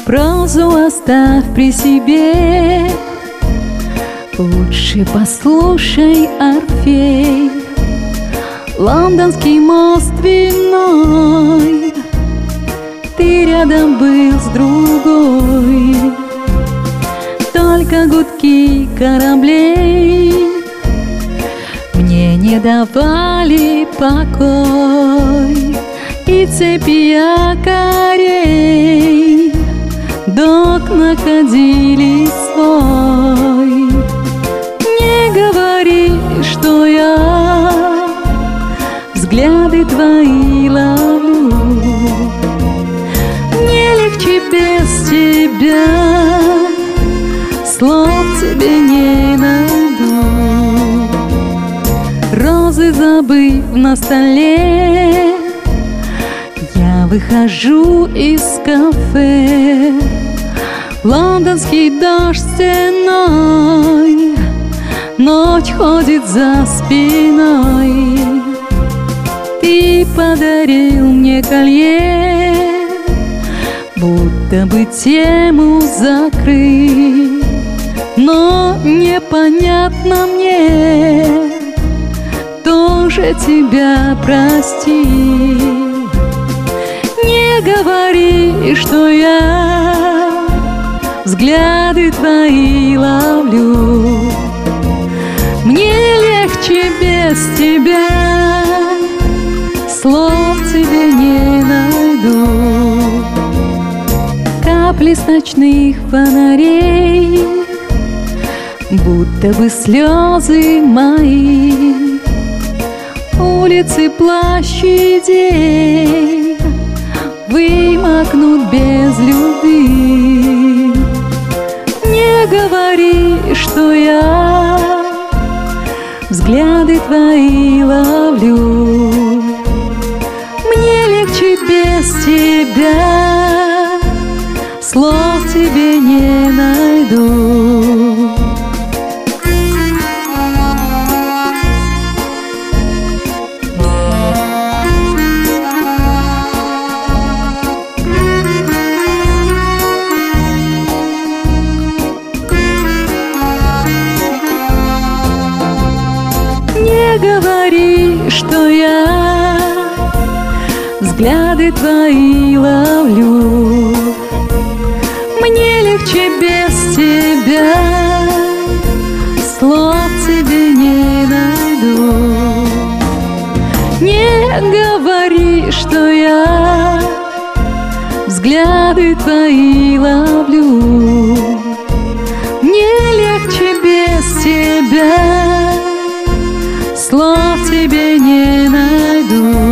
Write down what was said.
Прозу оставь при себе, лучше послушай Орфей. Лондонский мост виной, ты рядом был с другой. Только гудки кораблей мне не давали покой, и цепи якорей док находили свой. Не говори, что я взгляды твои ловлю, мне легче без тебя, слов тебе не найду. Розы забыв на столе, я выхожу из кафе. Лондонский дождь стеной, ночь ходит за спиной. Ты подарил мне колье, будто бы тему закрыть, но непонятно мне, тоже тебя простить. Не говори, что я взгляды твои ловлю, мне легче без тебя, слов тебе не найду. Капли с ночных фонарей, будто бы слезы мои. Улицы, площадей вымокнут без любви. Не говори, что я взгляды твои ловлю, мне легче без тебя, слов тебе не найду. Не говори, что я взгляды твои ловлю, мне легче без тебя, слов тебе не найду. Не говори, что я взгляды твои ловлю, мне легче без тебя, слов тебе не найду.